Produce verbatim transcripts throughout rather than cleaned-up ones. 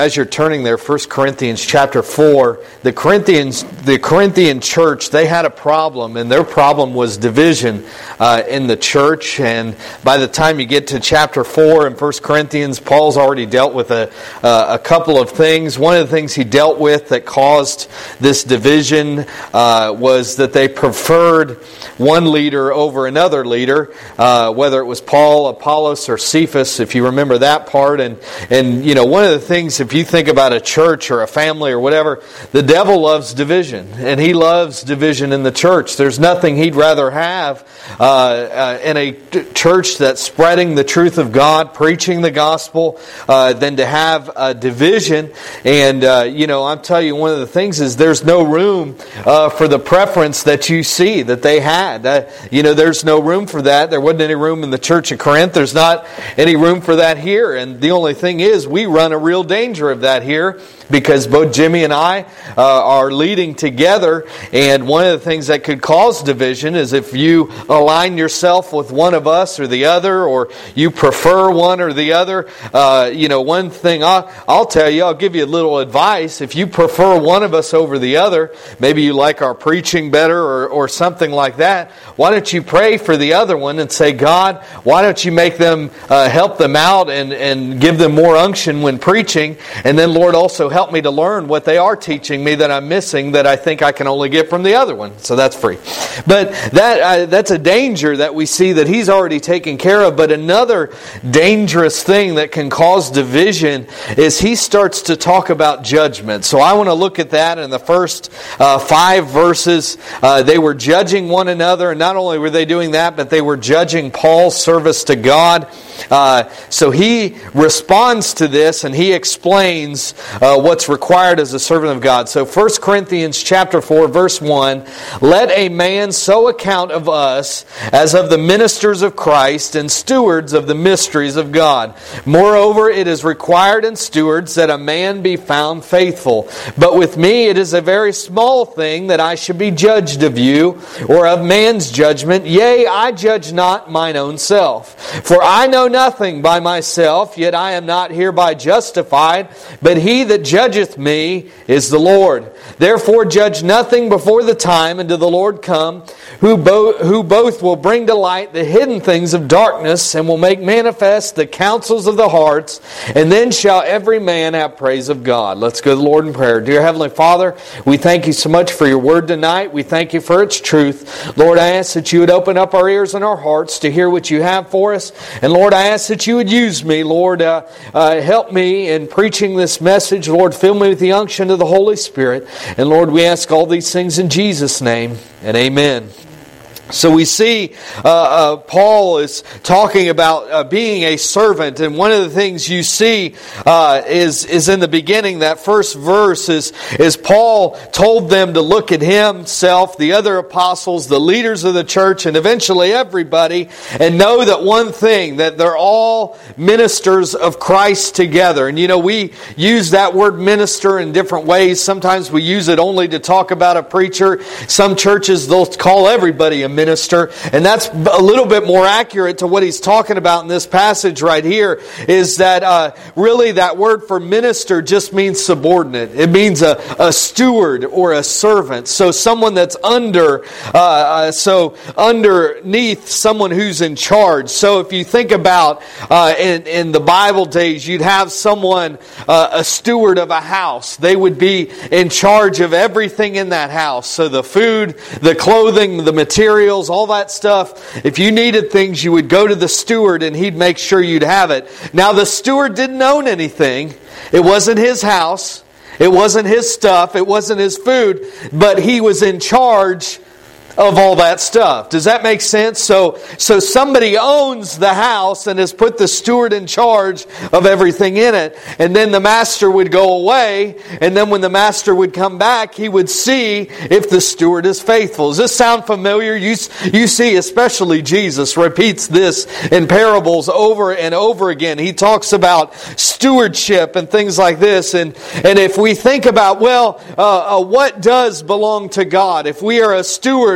As you're turning there, First Corinthians chapter four, the Corinthians, the Corinthian church, they had a problem, and their problem was division uh, in the church. And by the time you get to chapter four in First Corinthians, Paul's already dealt with a, uh, a couple of things. One of the things he dealt with that caused this division uh, was that they preferred one leader over another leader, uh, whether it was Paul, Apollos, or Cephas, if you remember that part. And, and you know, one of the things, if you think about a church or a family or whatever, the devil loves division, and he loves division in the church. There's nothing he'd rather have uh, uh, in a church that's spreading the truth of God, preaching the gospel, uh, than to have a division. And, uh, you know, I'm telling you, one of the things is there's no room uh, for the preference that you see that they had. Uh, you know, there's no room for that. There wasn't any room in the church of Corinth. There's not any room for that here. And the only thing is, we run a real danger of that here, because both Jimmy and I uh, are leading together, and one of the things that could cause division is if you align yourself with one of us or the other, or you prefer one or the other. Uh, you know, one thing I'll, I'll tell you, I'll give you a little advice. If you prefer one of us over the other, maybe you like our preaching better or, or something like that, why don't you pray for the other one and say, God, why don't you make them, uh, help them out and, and give them more unction when preaching, and then Lord also help Help me to learn what they are teaching me that I'm missing, that I think I can only get from the other one. So that's free. But that uh, that's a danger that we see that he's already taken care of. But another dangerous thing that can cause division is he starts to talk about judgment. So I want to look at that in the first uh, five verses. Uh, they were judging one another, and not only were they doing that, but they were judging Paul's service to God. Uh, so he responds to this, and he explains uh, what's required as a servant of God. So First Corinthians chapter four, verse one, let a man so account of us as of the ministers of Christ and stewards of the mysteries of God. Moreover, it is required in stewards that a man be found faithful. But with me it is a very small thing that I should be judged of you, or of man's judgment. Yea, I judge not mine own self. For I know nothing by myself, yet I am not hereby justified, but he that judgeth me is the Lord. Therefore judge nothing before the time until the Lord come, who, bo- who both will bring to light the hidden things of darkness, and will make manifest the counsels of the hearts, and then shall every man have praise of God. Let's go to the Lord in prayer. Dear Heavenly Father, we thank you so much for your word tonight. We thank you for its truth. Lord, I ask that you would open up our ears and our hearts to hear what you have for us. And Lord, I ask that you would use me. Lord, uh, uh, help me in preaching this message. Lord, fill me with the unction of the Holy Spirit. And Lord, we ask all these things in Jesus' name, and amen. So we see uh, uh, Paul is talking about uh, being a servant, and one of the things you see uh, is is in the beginning. That first verse is is Paul told them to look at himself, the other apostles, the leaders of the church, and eventually everybody, and know that one thing, that they're all ministers of Christ together. And you know, we use that word minister in different ways. Sometimes we use it only to talk about a preacher. Some churches, they'll call everybody a minister. Minister, and that's a little bit more accurate to what he's talking about in this passage right here, is that uh, really that word for minister just means subordinate. It means a, a steward or a servant. So someone that's under, uh, uh, so underneath someone who's in charge. So if you think about uh, in, in the Bible days, you'd have someone, uh, a steward of a house. They would be in charge of everything in that house. So the food, the clothing, the materials, all that stuff. If you needed things, you would go to the steward and he'd make sure you'd have it. Now, the steward didn't own anything. It wasn't his house. It wasn't his stuff. It wasn't his food. But he was in charge of all that stuff. Does that make sense? So, so somebody owns the house and has put the steward in charge of everything in it. And then the master would go away. And then when the master would come back, he would see if the steward is faithful. Does this sound familiar? You, you see, especially Jesus repeats this in parables over and over again. He talks about stewardship and things like this. And, and if we think about, well, uh, uh, what does belong to God? If we are a steward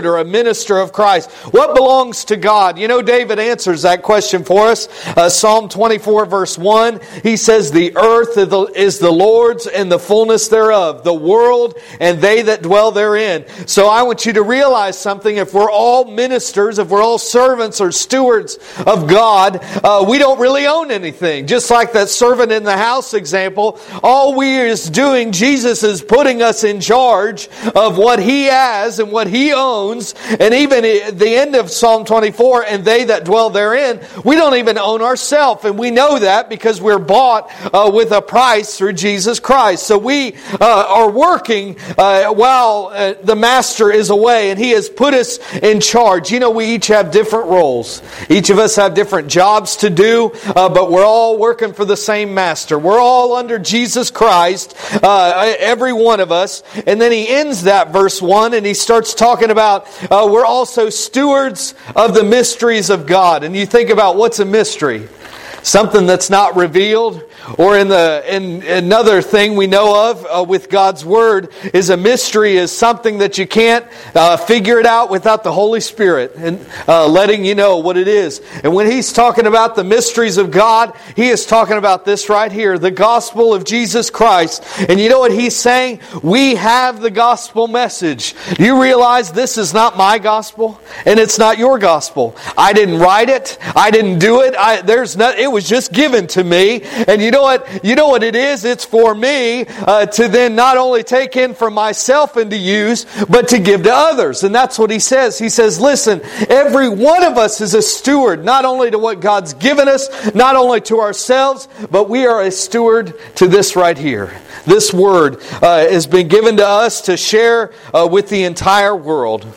steward or a minister of Christ? What belongs to God? You know, David answers that question for us. Uh, Psalm twenty-four verse one, he says, the earth is the Lord's and the fullness thereof, the world and they that dwell therein. So I want you to realize something. If we're all ministers, if we're all servants or stewards of God, uh, we don't really own anything. Just like that servant in the house example, all we is doing, Jesus is putting us in charge of what He has and what He owns. And even at the end of Psalm twenty-four, and they that dwell therein, we don't even own ourselves. And we know that because we're bought uh, with a price through Jesus Christ. So we uh, are working uh, while uh, the Master is away, and He has put us in charge. You know, we each have different roles. Each of us have different jobs to do, uh, but we're all working for the same Master. We're all under Jesus Christ, uh, every one of us. And then he ends that verse one, and he starts talking about uh, we're also stewards of the mysteries of God. And you think about, what's a mystery? Something that's not revealed. Or in the in another thing we know of uh, with God's Word is a mystery is something that you can't uh, figure it out without the Holy Spirit and uh, letting you know what it is. And when he's talking about the mysteries of God, he is talking about this right here, the gospel of Jesus Christ. And you know what he's saying? We have the gospel message. Do you realize this is not my gospel and it's not your gospel? I didn't write it. I didn't do it. I, there's not. It was just given to me. And you know what? You know what it is? It's for me uh, to then not only take in for myself and to use, but to give to others. And that's what he says. He says, listen, every one of us is a steward, not only to what God's given us, not only to ourselves, but we are a steward to this right here. This word uh, has been given to us to share uh, with the entire world.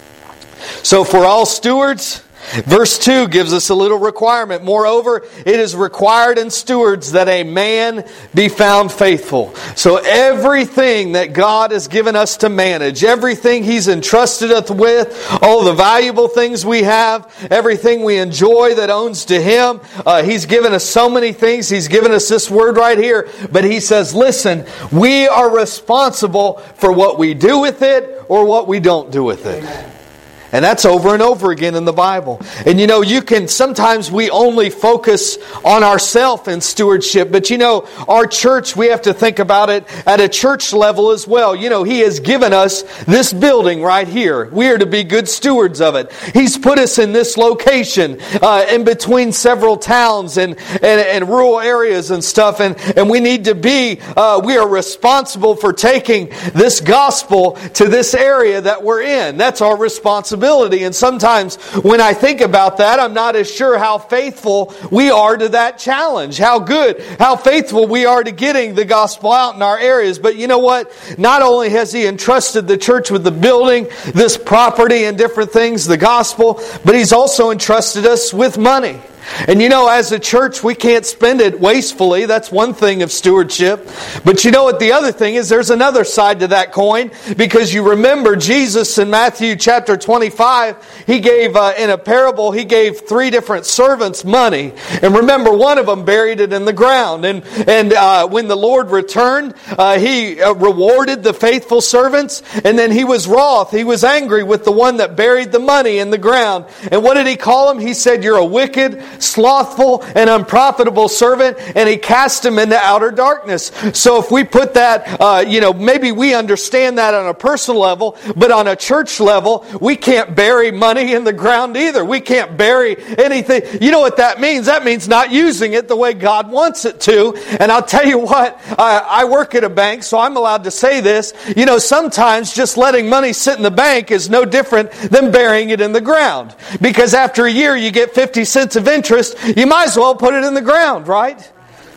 So for all stewards, verse two gives us a little requirement. Moreover, it is required in stewards that a man be found faithful. So everything that God has given us to manage, everything He's entrusted us with, all the valuable things we have, everything we enjoy that owns to Him, uh, He's given us so many things. He's given us this word right here. But He says, listen, we are responsible for what we do with it or what we don't do with it. Amen. And that's over and over again in the Bible. And you know, you can, sometimes we only focus on ourselves in stewardship. But you know, our church, we have to think about it at a church level as well. You know, He has given us this building right here. We are to be good stewards of it. He's put us in this location, uh, in between several towns and, and, and rural areas and stuff. And, and we need to be, uh, we are responsible for taking this gospel to this area that we're in. That's our responsibility. And sometimes when I think about that, I'm not as sure how faithful we are to that challenge. How good, how faithful we are to getting the gospel out in our areas. But you know what? Not only has He entrusted the church with the building, this property and different things, the gospel, but He's also entrusted us with money. And you know, as a church, we can't spend it wastefully. That's one thing of stewardship. But you know what the other thing is? There's another side to that coin. Because you remember Jesus in Matthew chapter twenty-five, He gave, uh, in a parable, He gave three different servants money. And remember, one of them buried it in the ground. And and uh, when the Lord returned, uh, He uh, rewarded the faithful servants. And then He was wroth. He was angry with the one that buried the money in the ground. And what did He call him? He said, you're a wicked, slothful and unprofitable servant, and He cast him into outer darkness. So if we put that, uh, you know, maybe we understand that on a personal level, but on a church level, we can't bury money in the ground either. We can't bury anything. You know what that means? That means not using it the way God wants it to. And I'll tell you what, I, I work at a bank, so I'm allowed to say this. You know, sometimes just letting money sit in the bank is no different than burying it in the ground. Because after a year, you get fifty cents of interest. You might as well put it in the ground, right?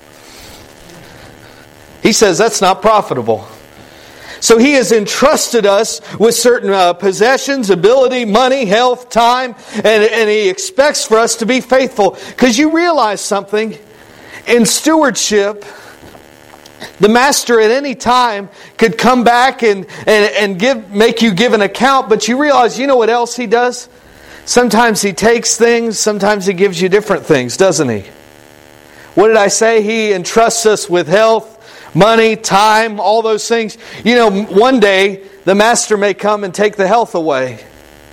He says that's not profitable. So He has entrusted us with certain uh, possessions, ability, money, health, time, and, and He expects for us to be faithful. Because you realize something, in stewardship, the master at any time could come back and, and, and give make you give an account, but you realize, you know what else He does? Sometimes He takes things, sometimes He gives you different things, doesn't He? What did I say? He entrusts us with health, money, time, all those things. You know, one day the master may come and take the health away.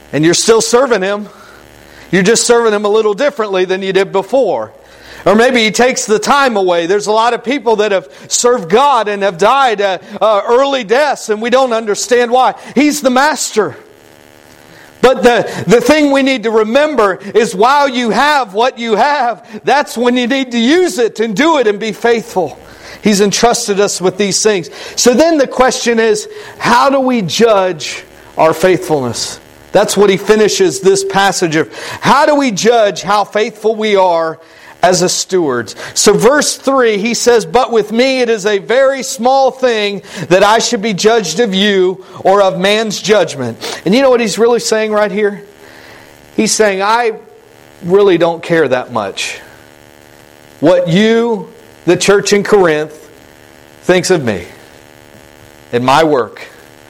And you're still serving Him. You're just serving Him a little differently than you did before. Or maybe He takes the time away. There's a lot of people that have served God and have died uh, uh, early deaths, and we don't understand why. He's the Master. But the, the thing we need to remember is while you have what you have, that's when you need to use it and do it and be faithful. He's entrusted us with these things. So then the question is, how do we judge our faithfulness? That's what he finishes this passage of. How do we judge how faithful we are as a steward? So verse three, he says, "But with me it is a very small thing that I should be judged of you or of man's judgment." And you know what he's really saying right here? He's saying, I really don't care that much what you, the church in Corinth, thinks of me and my work.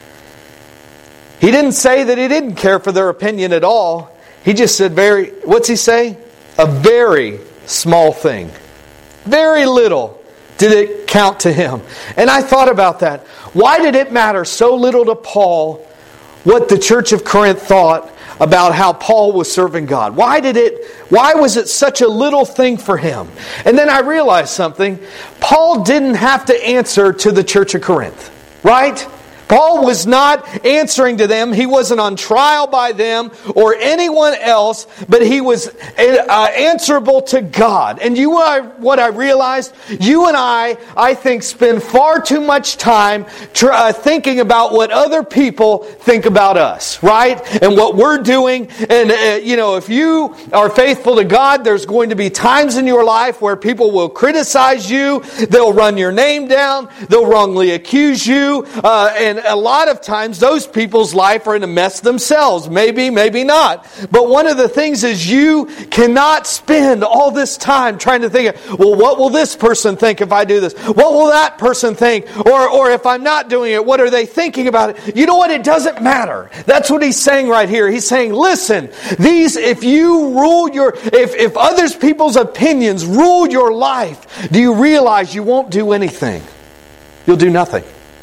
He didn't say that he didn't care for their opinion at all. He just said, very, what's he say? A very small thing. Very little did it count to him. And I thought about that. Why did it matter so little to Paul what the church of Corinth thought about how Paul was serving God? Why did it, why was it such a little thing for him? And then I realized something. Paul didn't have to answer to the church of Corinth. Right? Paul was not answering to them. He wasn't on trial by them or anyone else, but he was uh, answerable to God. And you, uh, what I realized, you and I, I think, spend far too much time tr- uh, thinking about what other people think about us, right? And what we're doing. And, uh, you know, if you are faithful to God, there's going to be times in your life where people will criticize you. They'll run your name down. They'll wrongly accuse you. Uh, and a lot of times those people's life are in a mess themselves. Maybe, maybe not. But one of the things is you cannot spend all this time trying to think, well, what will this person think if I do this? What will that person think? Or, or if I'm not doing it, what are they thinking about it? You know what? It doesn't matter. That's what he's saying right here. He's saying, listen, these, if you rule your, if, if others people's opinions rule your life, do you realize you won't do anything? You'll do nothing.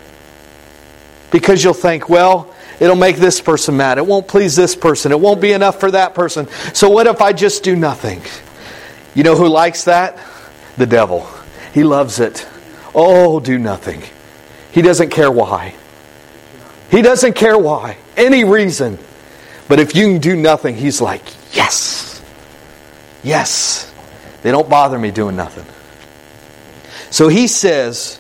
Because you'll think, well, it'll make this person mad. It won't please this person. It won't be enough for that person. So what if I just do nothing? You know who likes that? The devil. He loves it. Oh, do nothing. He doesn't care why. He doesn't care why. Any reason. But if you can do nothing, he's like, yes. Yes. They don't bother me doing nothing. So he says,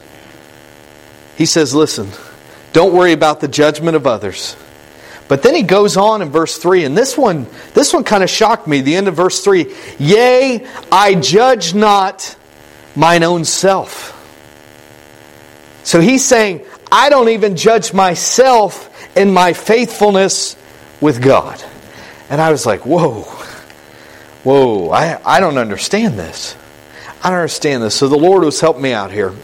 he says, listen, don't worry about the judgment of others. But then he goes on in verse three, and this one, this one kind of shocked me. The end of verse three. Yea, I judge not mine own self. So he's saying, I don't even judge myself in my faithfulness with God. And I was like, whoa. Whoa, I, I don't understand this. I don't understand this. So the Lord was helping me out here.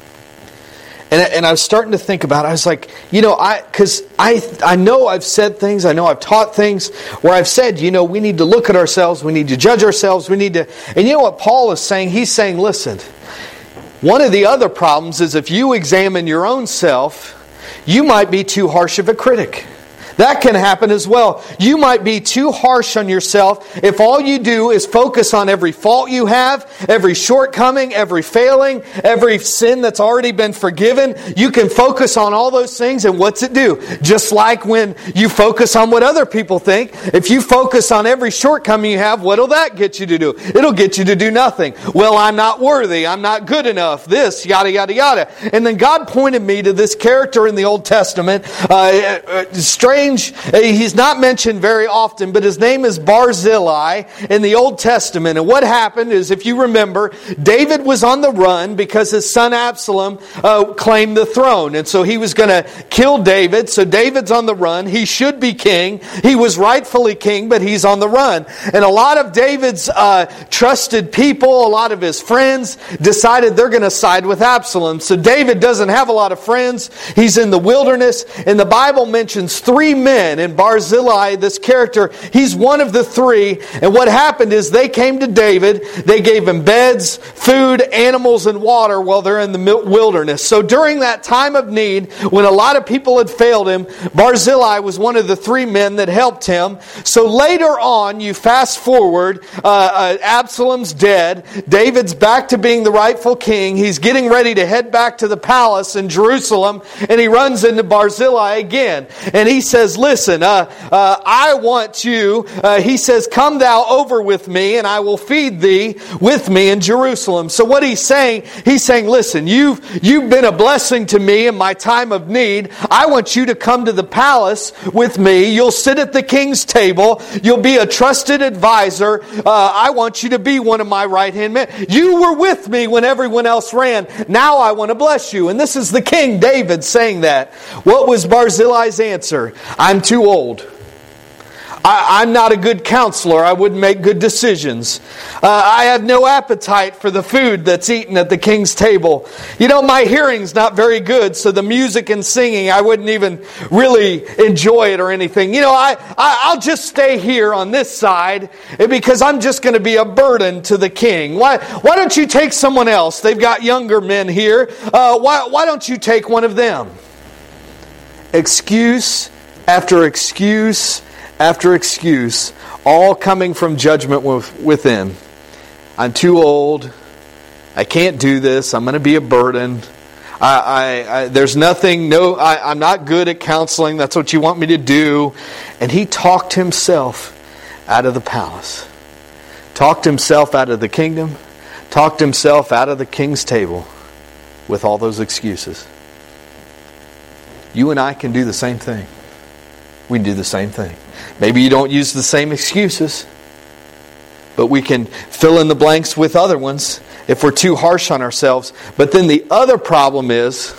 And, and I was starting to think about it. I was like, you know, I because I I know I've said things, I know I've taught things where I've said, you know, we need to look at ourselves, we need to judge ourselves, we need to... And you know what Paul is saying? He's saying, listen, one of the other problems is if you examine your own self, you might be too harsh of a critic. That can happen as well. You might be too harsh on yourself if all you do is focus on every fault you have, every shortcoming, every failing, every sin that's already been forgiven. You can focus on all those things, and what's it do? Just like when you focus on what other people think, if you focus on every shortcoming you have, what'll that get you to do? It'll get you to do nothing. Well, I'm not worthy. I'm not good enough. This, yada, yada, yada. And then God pointed me to this character in the Old Testament, uh, strange. He's not mentioned very often, but his name is Barzillai in the Old Testament. And what happened is, if you remember, David was on the run because his son Absalom uh, claimed the throne. And so he was going to kill David. So David's on the run. He should be king. He was rightfully king, but he's on the run. And a lot of David's uh, trusted people, a lot of his friends, decided they're going to side with Absalom. So David doesn't have a lot of friends. He's in the wilderness. And the Bible mentions three men. And Barzillai, this character, he's one of the three. And what happened is they came to David. They gave him beds, food, animals, and water while they're in the wilderness. So during that time of need, when a lot of people had failed him, Barzillai was one of the three men that helped him. So later on, you fast forward, uh, uh, Absalom's dead. David's back to being the rightful king. He's getting ready to head back to the palace in Jerusalem, and he runs into Barzillai again. And he says, listen, uh, uh, I want you, uh, he says, come thou over with me, and I will feed thee with me in Jerusalem. So what he's saying, he's saying, listen, you've, you've been a blessing to me in my time of need. I want you to come to the palace with me. You'll sit at the king's table. You'll be a trusted advisor. Uh, I want you to be one of my right-hand men. You were with me when everyone else ran. Now I want to bless you. And this is the king, David, saying that. What was Barzillai's answer? I'm too old. I, I'm not a good counselor. I wouldn't make good decisions. Uh, I have no appetite for the food that's eaten at the king's table. You know, my hearing's not very good, so the music and singing, I wouldn't even really enjoy it or anything. You know, I, I, I'll just stay here on this side because I'm just going to be a burden to the king. Why, why don't you take someone else? They've got younger men here. Uh, why, why don't you take one of them? Excuse after excuse after excuse, all coming from judgment within. I'm too old. I can't do this. I'm going to be a burden. I, I, I there's nothing. No, I, I'm not good at counseling. That's what you want me to do. And he talked himself out of the palace, talked himself out of the kingdom, talked himself out of the king's table with all those excuses. You and I can do the same thing. We can do the same thing. Maybe you don't use the same excuses, but we can fill in the blanks with other ones if we're too harsh on ourselves. But then the other problem is,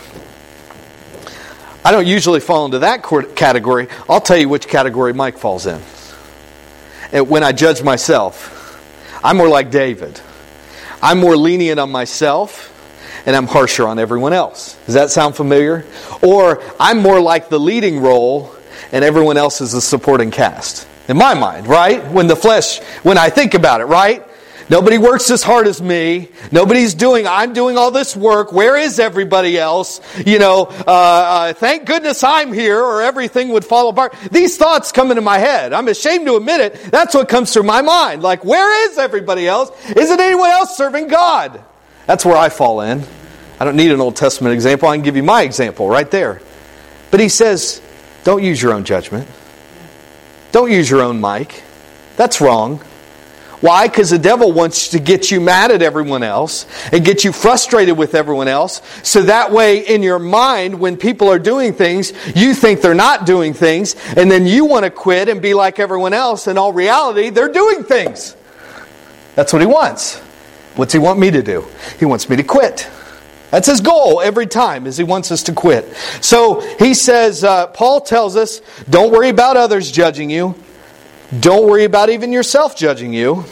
I don't usually fall into that category. I'll tell you which category Mike falls in. And when I judge myself, I'm more like David. I'm more lenient on myself, and I'm harsher on everyone else. Does that sound familiar? Or I'm more like the leading role, and everyone else is the supporting cast. In my mind, right? When the flesh, when I think about it, right? Nobody works as hard as me. Nobody's doing, I'm doing all this work. Where is everybody else? You know, uh, uh, thank goodness I'm here or everything would fall apart. These thoughts come into my head. I'm ashamed to admit it. That's what comes through my mind. Like, where is everybody else? Isn't anyone else serving God? That's where I fall in. I don't need an Old Testament example. I can give you my example right there. But he says, don't use your own judgment. Don't use your own mic. That's wrong. Why? Because the devil wants to get you mad at everyone else and get you frustrated with everyone else. So that way in your mind, when people are doing things, you think they're not doing things. And then you want to quit and be like everyone else. In all reality, they're doing things. That's what he wants. What's he want me to do? He wants me to quit. That's his goal every time, is he wants us to quit. So he says, uh, Paul tells us, don't worry about others judging you. Don't worry about even yourself judging you.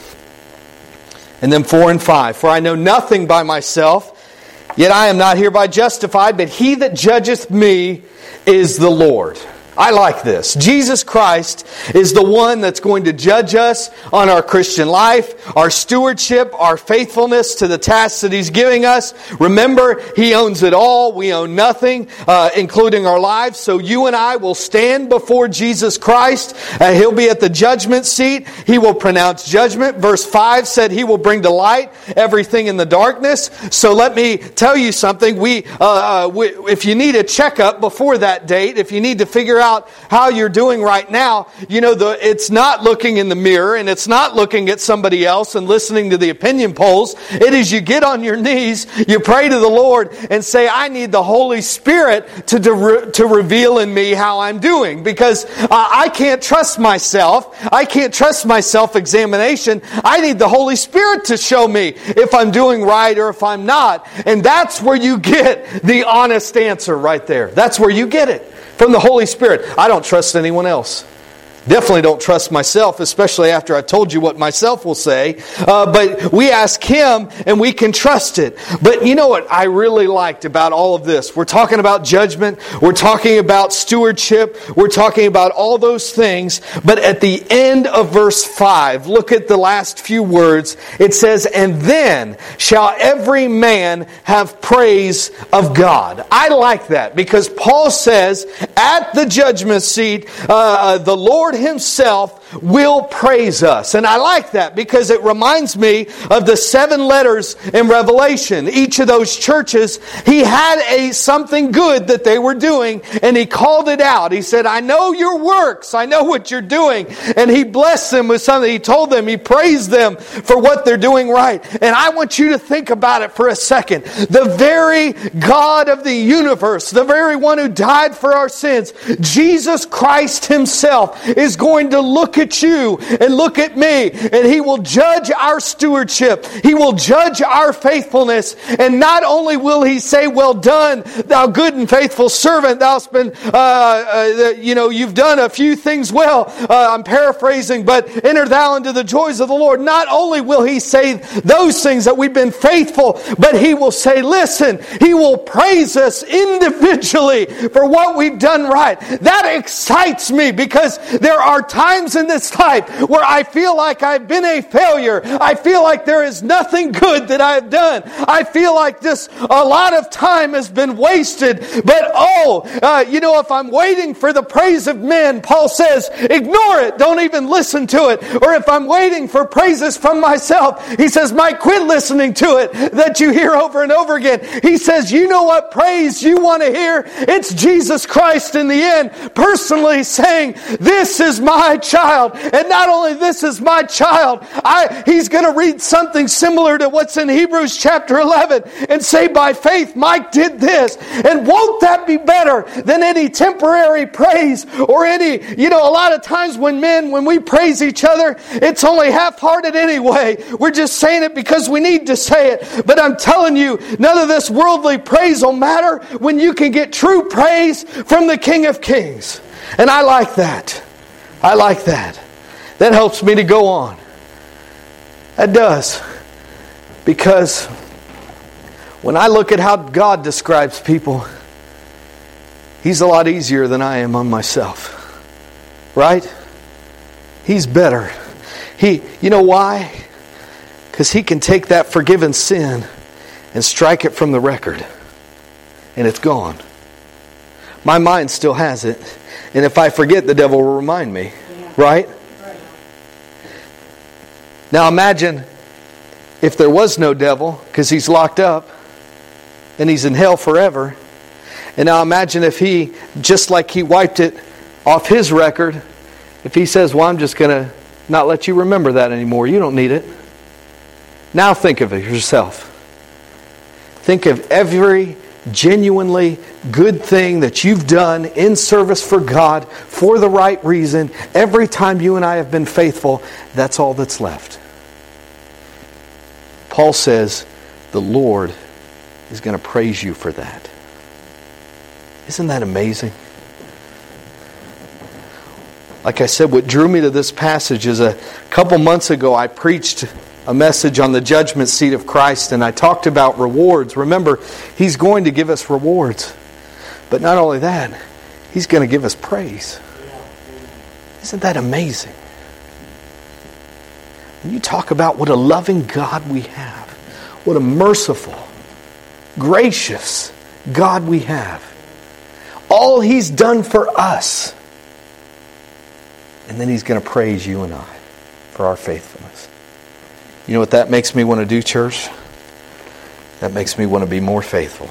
And then four and five. For I know nothing by myself, yet I am not hereby justified, but he that judgeth me is the Lord. I like this. Jesus Christ is the one that's going to judge us on our Christian life, our stewardship, our faithfulness to the tasks that He's giving us. Remember, He owns it all. We own nothing, uh, including our lives. So you and I will stand before Jesus Christ. Uh, He'll be at the judgment seat. He will pronounce judgment. Verse five said He will bring to light everything in the darkness. So let me tell you something. We, uh, uh, we, if you need a checkup before that date, if you need to figure out how you're doing right now, you know, the, it's not looking in the mirror and it's not looking at somebody else and listening to the opinion polls. It is you get on your knees, you pray to the Lord and say, I need the Holy Spirit to, to, to reveal in me how I'm doing, because uh, I can't trust myself. I can't trust my self-examination. I need the Holy Spirit to show me if I'm doing right or if I'm not. And that's where you get the honest answer right there. That's where you get it. From the Holy Spirit. I don't trust anyone else. Definitely don't trust myself, especially after I told you what myself will say. Uh, but we ask Him and we can trust it. But you know what I really liked about all of this? We're talking about judgment. We're talking about stewardship. We're talking about all those things. But at the end of verse five, look at the last few words. It says, "And then shall every man have praise of God." I like that because Paul says at the judgment seat, uh, the Lord Himself will praise us. And I like that because it reminds me of the seven letters in Revelation. Each of those churches, He had a something good that they were doing, and He called it out. He said, "I know your works. I know what you're doing." And He blessed them with something. He told them, He praised them for what they're doing right. And I want you to think about it for a second. The very God of the universe, the very one who died for our sins, Jesus Christ Himself is going to look at you and look at me, and He will judge our stewardship. He will judge our faithfulness. And not only will He say, "Well done, thou good and faithful servant. Thou'st been, uh, uh, you know, you've done a few things well." Uh, I'm paraphrasing, but "enter thou into the joys of the Lord." Not only will He say those things that we've been faithful, but He will say, listen, He will praise us individually for what we've done right. That excites me because there are times in this life where I feel like I've been a failure. I feel like there is nothing good that I've done. I feel like this, a lot of time has been wasted. But oh, uh, you know, if I'm waiting for the praise of men, Paul says, ignore it. Don't even listen to it. Or if I'm waiting for praises from myself, he says, Mike, quit listening to it that you hear over and over again. He says, you know what praise you want to hear? It's Jesus Christ in the end, personally saying, this is my child. And not only this is my child, I, he's going to read something similar to what's in Hebrews chapter eleven and say, by faith, Mike did this. And won't that be better than any temporary praise or any, you know, a lot of times when men, when we praise each other, it's only half-hearted anyway. We're just saying it because we need to say it. But I'm telling you, none of this worldly praise will matter when you can get true praise from the King of Kings. And I like that. I like that. That helps me to go on. That does. Because when I look at how God describes people, He's a lot easier than I am on myself. Right? He's better. He, you know why? Because He can take that forgiven sin and strike it from the record. And it's gone. My mind still has it. And if I forget, the devil will remind me. Yeah. Right? Right? Now imagine if there was no devil, because he's locked up and he's in hell forever. And now imagine if he, just like He wiped it off His record, if He says, well, I'm just going to not let you remember that anymore. You don't need it. Now think of it yourself. Think of every genuinely good thing that you've done in service for God for the right reason. Every time you and I have been faithful, that's all that's left. Paul says the Lord is going to praise you for that. Isn't that amazing? Like I said, what drew me to this passage is a couple months ago I preached a message on the judgment seat of Christ, and I talked about rewards. Remember, He's going to give us rewards. But not only that, He's going to give us praise. Isn't that amazing? When you talk about what a loving God we have, what a merciful, gracious God we have, all He's done for us, and then He's going to praise you and I for our faithfulness. You know what that makes me want to do, church? That makes me want to be more faithful.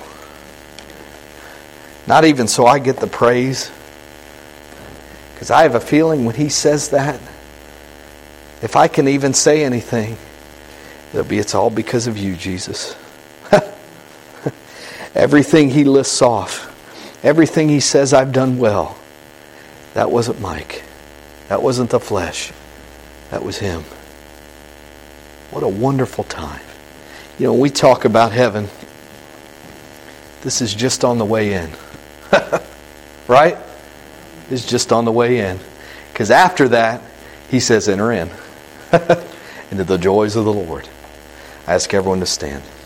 Not even so I get the praise, because I have a feeling when He says that, if I can even say anything, it'll be, it's all because of you, Jesus. Everything He lists off, everything He says I've done well, that wasn't Mike. That wasn't the flesh. That was Him. What a wonderful time. You know, when we talk about heaven, this is just on the way in. Right? It's just on the way in. Because after that, he says, enter in. into the joys of the Lord. I ask everyone to stand.